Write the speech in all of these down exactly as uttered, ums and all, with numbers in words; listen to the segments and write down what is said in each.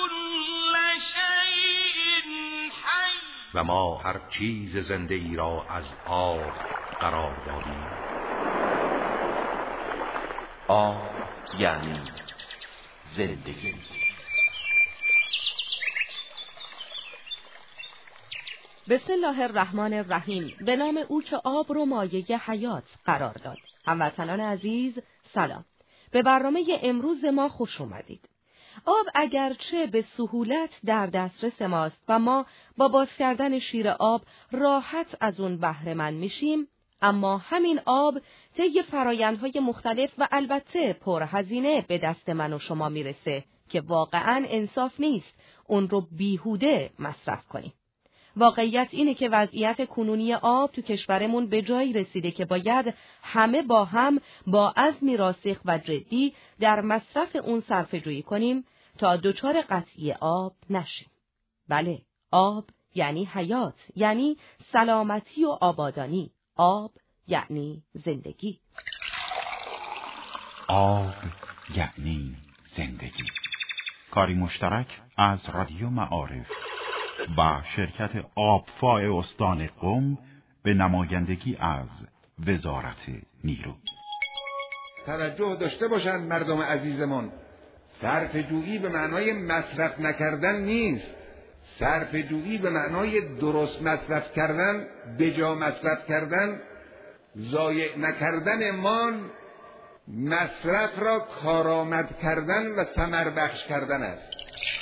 و ما هر چیز زنده ای را از آب قرار دادیم. آب یعنی زندگی. بسم الله الرحمن الرحیم. به نام او که آب رو مایه حیات قرار داد. هموطنان عزیز سلام. به برنامه امروز ما خوش اومدید. آب اگرچه به سهولت در دسترس ماست و ما با باز کردن شیر آب راحت از اون بهره مند میشیم، اما همین آب طی فرآیندهای مختلف و البته پرهزینه به دست من و شما میرسه که واقعاً انصاف نیست اون رو بیهوده مصرف کنیم. واقعیت اینه که وضعیت کنونی آب تو کشورمون به جایی رسیده که باید همه با هم با عزمی راسخ و جدی در مصرف اون صرفه‌جویی کنیم تا دچار قطعی آب نشیم. بله، آب یعنی حیات، یعنی سلامتی و آبادانی. آب یعنی زندگی. آب یعنی زندگی. کاری مشترک از رادیو معارف و شرکت آبفاء استان قم به نمایندگی از وزارت نیرو. توجه داشته باشند مردم عزیزمان، صرفه‌جویی به معنای مصرف نکردن نیست. صرفه‌جویی به معنای درست مصرف کردن، بجا مصرف کردن، ضایع نکردن مان، مصرف را کارآمد کردن و ثمر بخش کردن است.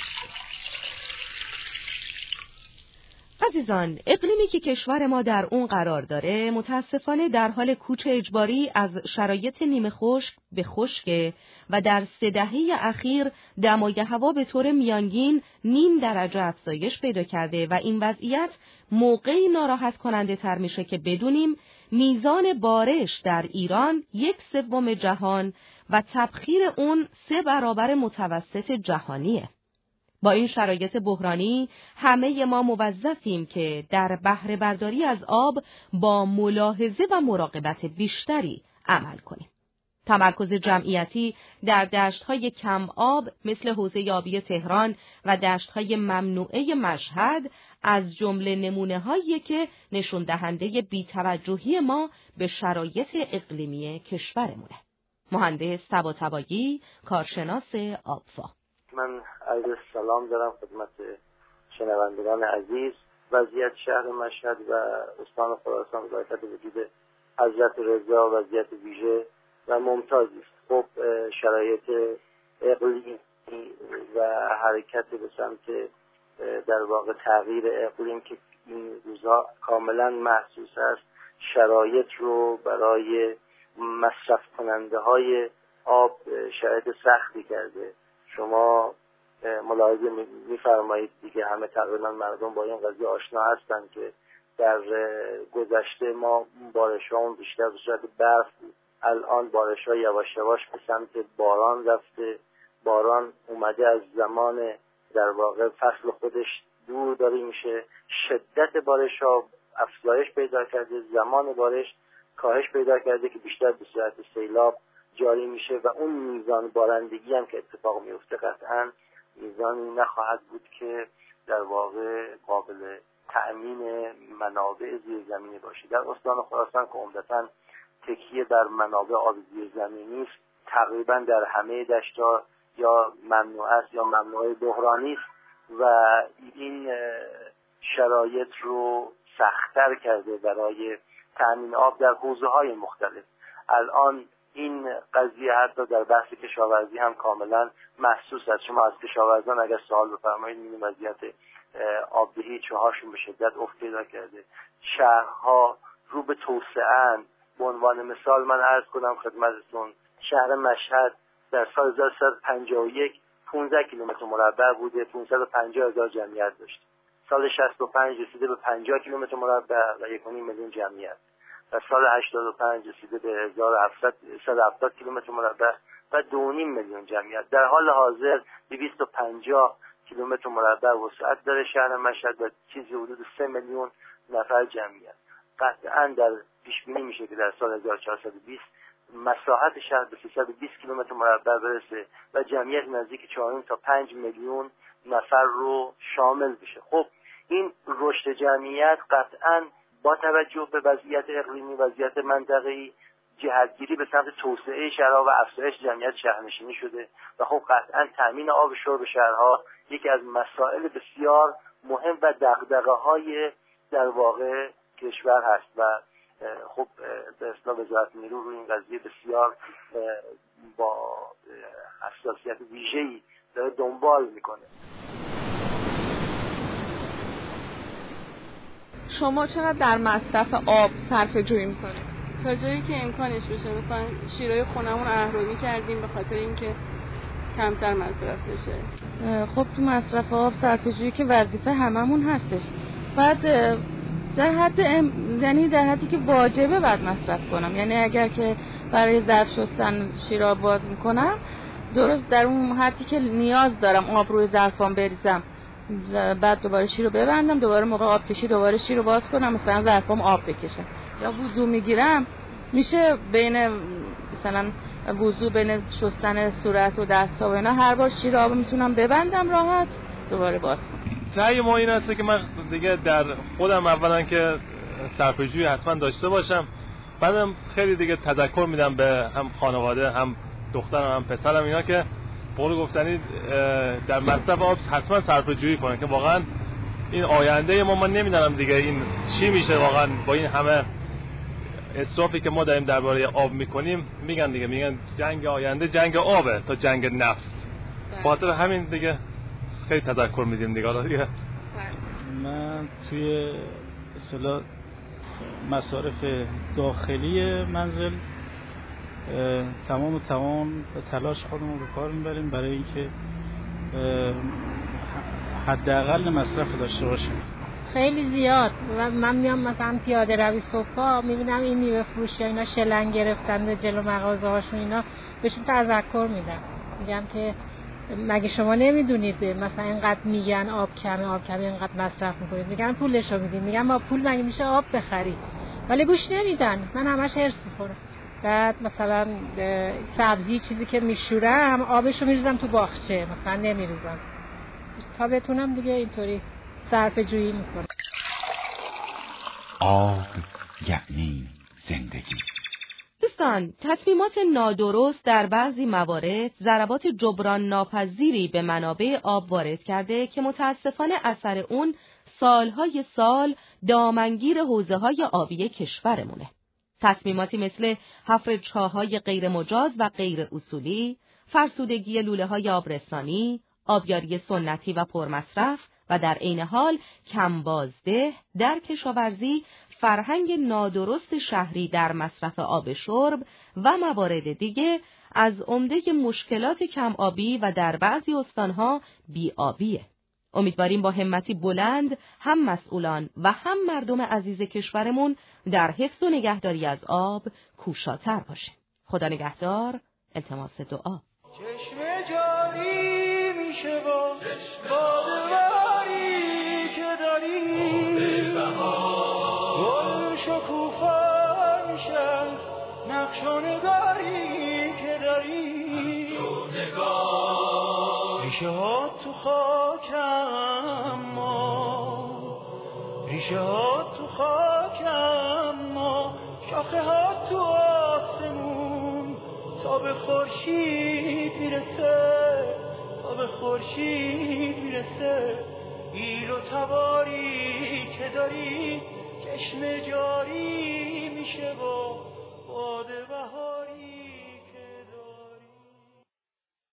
عزیزان، اقلیمی که کشور ما در اون قرار داره متاسفانه در حال کوچ اجباری از شرایط نیمه خشک به خشک و در سه دهه اخیر دمای هوا به طور میانگین نیم درجه افزایش پیدا کرده و این وضعیت موقعی ناراحت کننده تر میشه که بدونیم میزان بارش در ایران یک سوم جهان و تبخیر اون سه برابر متوسط جهانیه. با این شرایط بحرانی همه ما موظفیم که در بهره برداری از آب با ملاحظه و مراقبت بیشتری عمل کنیم. تمرکز جمعیتی در دشت‌های کم آب مثل حوزه آبی تهران و دشت‌های ممنوعه مشهد از جمله نمونه‌هایی که نشون دهنده بی‌توجهی ما به شرایط اقلیمی کشورمونه. مهندس طباطبایی، کارشناس آبفا. من عرض سلام دارم خدمت شنوندگان عزیز. وضعیت شهر مشهد و استان خراسان برکت وجود حضرت رضا وضعیت ویژه و ممتازی است. خب شرایط اقلیمی و حرکت به سمت در واقع تغییر اقلیم که این روزها کاملا محسوس است، شرایط رو برای مصرف کننده های آب شرایط سختی کرده. شما ملاحظه می‌فرمایید دیگه، همه تقریبا مردم با این قضیه آشنا هستند که در گذشته ما بارش‌ها بیشتر به صورت برف بود. الان بارش‌ها یواش یواش به سمت باران رفته. باران اومده از زمان در واقع فصل خودش دور داره میشه. شدت بارش‌ها افزایش پیدا کرده، زمان بارش کاهش پیدا کرده که بیشتر به صورت سیلاب جاری میشه و اون میزان بارندگی هم که اتفاق میفته قطعاً میزانی نخواهد بود که در واقع قابل تأمین منابع زیرزمینی باشه. در استان خراسان که عمدتاً تکیه بر منابع آب زیرزمینی است، تقریباً در همه دشت‌ها یا ممنوع است یا ممنوعه بحرانی است و این شرایط رو سخت‌تر کرده برای تأمین آب در حوزه‌های مختلف. الان این قضیه حتی در بحث کشاورزی هم کاملا محسوس است. شما از کشاورزان اگر سوال بفرمایید می‌بینید وضعیت آبدهی چهارشون به شدت افت پیدا کرده. شهرها رو به توسعه. به عنوان مثال من عرض کنم خدمتتون، شهر مشهد در سال هزار و سیصد و پنجاه و یک پانزده کیلومتر مربع بوده، پانصد و پنجاه هزار جمعیت داشت. سال شصت و پنج رسیده به پنجاه کیلومتر مربع و یک و نیم میلیون جمعیت. و سال هشتاد و پنج رسیده به هزار و هفتصد و هفتاد کیلومتر مربع و دو و نیم میلیون جمعیت. در حال حاضر دویست و پنجاه کیلومتر مربع وسعت داره شهر مشهد و چیزی حدود سه میلیون نفر جمعیت. قطعاً در پیش بینی میشه که در سال هزار و چهارصد و بیست مساحت شهر به سیصد و بیست کیلومتر مربع برسه و جمعیت نزدیک چهار تا پنج میلیون نفر رو شامل بشه. خب این رشد جمعیت قطعاً با توجه به وضعیت اقلیمی، وضعیت منطقه‌ای، جهتگیری به سمت توسعه شهرها و افزایش جمعیت شهرنشینی شده و خب قطعاً تامین آب شرب شهرها یکی از مسائل بسیار مهم و دغدغه‌های در واقع کشور هست و خب به اصطلاح وزارت نیرو روی این قضیه بسیار با حساسیت ویژه‌ای داره دنبال میکنه. شما چقدر در مصرف آب صرفه جویی میکنید؟ تا جایی که امکانش بشه. مثلا شیرای خونمون اهرمی کردیم به خاطر اینکه کمتر مصرف بشه. خب تو مصرف آب صرفه جویی که وظیفه هممون هستش. بعد در حد ام... یعنی در حدی که واجبه بعد مصرف کنم. یعنی اگر که برای ظرف شستن شیر باز میکنم، درست در اون حدی که نیاز دارم آب روی ظرفام بریزم، بعد دوباره شیر رو ببندم، دوباره موقع آب کشی دوباره شیر رو باز کنم، مثلا ظرفام آب بکشم. یا وضو میگیرم، میشه بین مثلا وضو بین شستن صورت و دست‌ها و اینا هر بار شیر آب میتونم ببندم راحت، دوباره باز کنم. سعی ما این هست که من دیگه در خودم اولا که صرفه‌جویی حتما داشته باشم، بعدم خیلی دیگه تذکر میدم به هم خانواده، هم دخترم، هم پسرم، اینا که قول گفتنی در مصرف آب حتما صرفه‌جویی کنن که واقعا این آینده ما من نمیدونم دیگه این چی میشه واقعا با این همه اسرافی که ما داریم درباره آب میکنیم. میگن دیگه میگن جنگ آینده جنگ آبه تا جنگ نفت. خاطر همین دیگه خیلی تذکر میدیم دیگه. دیگه من توی اصطلاح مصارف داخلی منزل تمام و تمام تلاش خودمون رو کار میبریم برای اینکه حداقل مصرف داشته باشیم. خیلی زیاد. من میام مثلا پیاده روی صبحا میبینم این میوه فروشی اینا شلنگ گرفتن جلو مغازه هاشون، اینا بهشون تذکر میدم، میگم که مگه شما نمیدونید مثلا اینقدر میگن آب کمه آب کمه اینقدر مصرف میکنید، میگن پولشو میدین، میگم با پول مگه میشه آب بخری، ولی گوش نمیدن. من همش هرس میخورم. بعد مثلا سبزی چیزی که میشورم آبشو میریزم تو باغچه، مثلا نمیریزم تا بتونم دیگه اینطوری صرفه جویی میکنم. آب یعنی زندگی. دوستان، تصمیمات نادرست در بعضی موارد ضربات جبران ناپذیری به منابع آب وارد کرده که متاسفانه اثر اون سالهای سال دامنگیر حوزه‌های آبی کشورمونه. تصمیماتی مثل حفر چاه‌های غیر مجاز و غیر اصولی، فرسودگی لوله‌های آبرسانی، آبیاری سنتی و پرمصرف و در عین حال کم بازده در کشاورزی، فرهنگ نادرست شهری در مصرف آب شرب و موارد دیگه از عمده مشکلات کم آبی و در بعضی استانها بی آبیه. امیدواریم با همتی بلند هم مسئولان و هم مردم عزیز کشورمون در حفظ و نگهداری از آب کوشاتر باشیم. خدا نگهدار. التماس دعا. چشم جاری میشه با بادواری که داری، گل شکوفا میشه نقش و نگاری که داری، ریشه ها تو خاکم ما، ریشه ها تو خاکم ما، شاخه ها تو آسمون، تا به خورشید میرسه، تا به خورشید میرسه، ایل و تواری که داری چشم جاری میشه با باد بهار.